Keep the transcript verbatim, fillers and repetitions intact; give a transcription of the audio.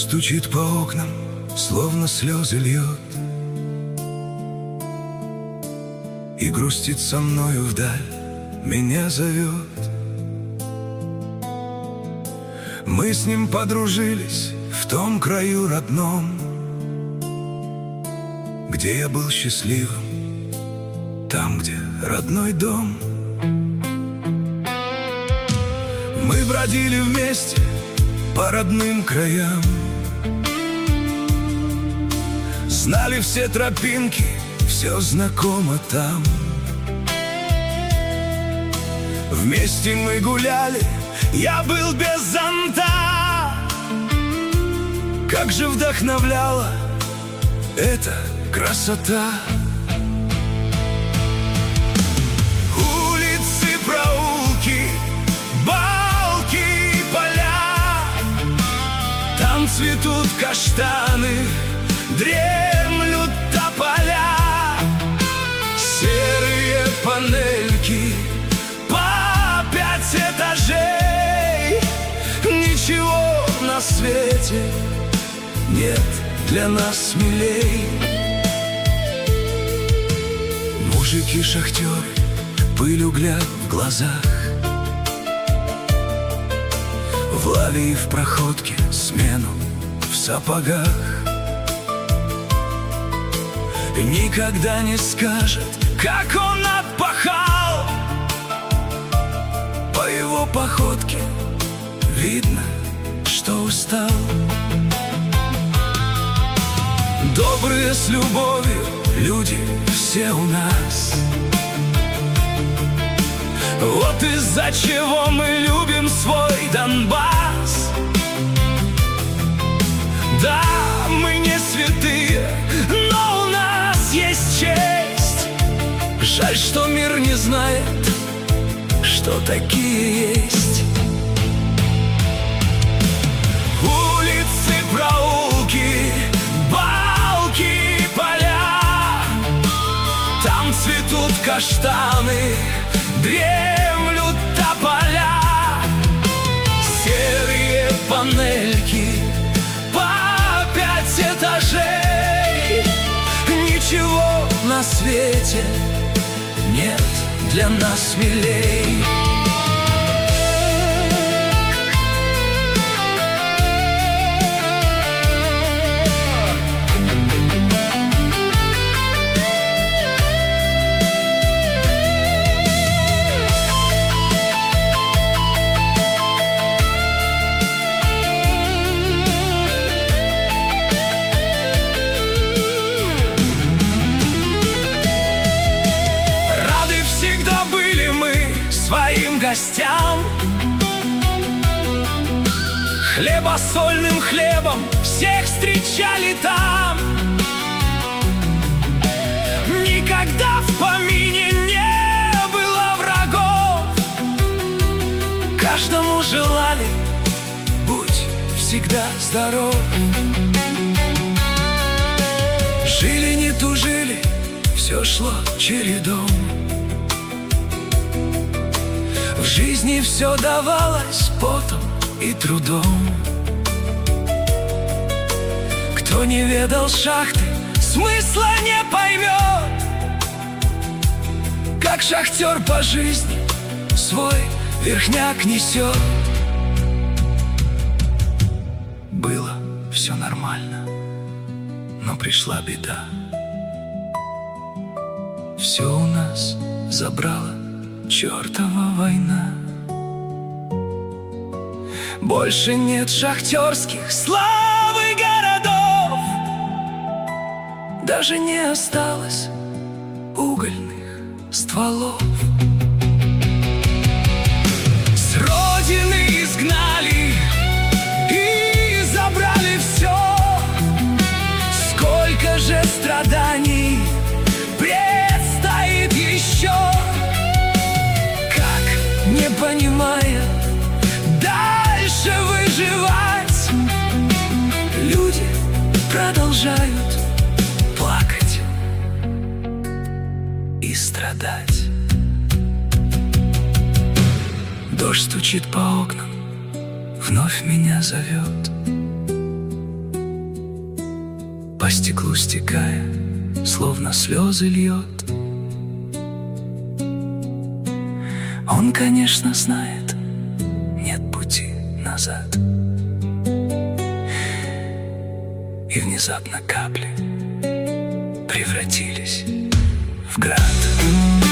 Дождь стучит по окнам, словно слезы льет, и грустит со мною вдаль, меня зовет. Мы с ним подружились в том краю родном, где я был счастливым, там, где родной дом. Мы бродили вместе по родным краям, знали все тропинки, все знакомо там. Вместе мы гуляли, я был без зонта. Как же вдохновляла эта красота! Улицы, проулки, балки и поля, там цветут каштаны, дремлют тополя. Серые панельки по пять этажей, ничего на свете нет для нас милей. Мужики-шахтеры, пыль угля в глазах, в лаве и в проходке смену в сапогах. Никогда не скажет, как он отпахал, по его походке видно, что устал. Добрые с любовью люди все у нас, вот из-за чего мы любим свой Донбасс. Да, мы не святые, но у нас есть честь. Жаль, что мир не знает, что такие есть. Улицы, проулки, балки и поля, там цветут каштаны, дремлют тополя. Серые панельки по пять этажей, ничего на свете нет для нас милей. Своим гостям хлебосольным хлебом всех встречали там. Никогда в помине не было врагов, каждому желали: будь всегда здоров. Жили, не тужили, все шло чередом. В жизни все давалось потом и трудом. Кто не ведал шахты, смысла не поймет, как шахтер по жизни свой верхняк несет. Было все нормально, но пришла беда. Все у нас забрала чертова война. Больше нет шахтерских слав и городов, даже не осталось угольных стволов. С родины изгнали и забрали все. Сколько же страданий предстоит еще, не понимая дальше выживать. Люди продолжают плакать и страдать. Дождь стучит по окнам, вновь меня зовет. по стеклу стекая, словно слезы льет. Он, конечно, знает, нет пути назад. И внезапно капли превратились в град.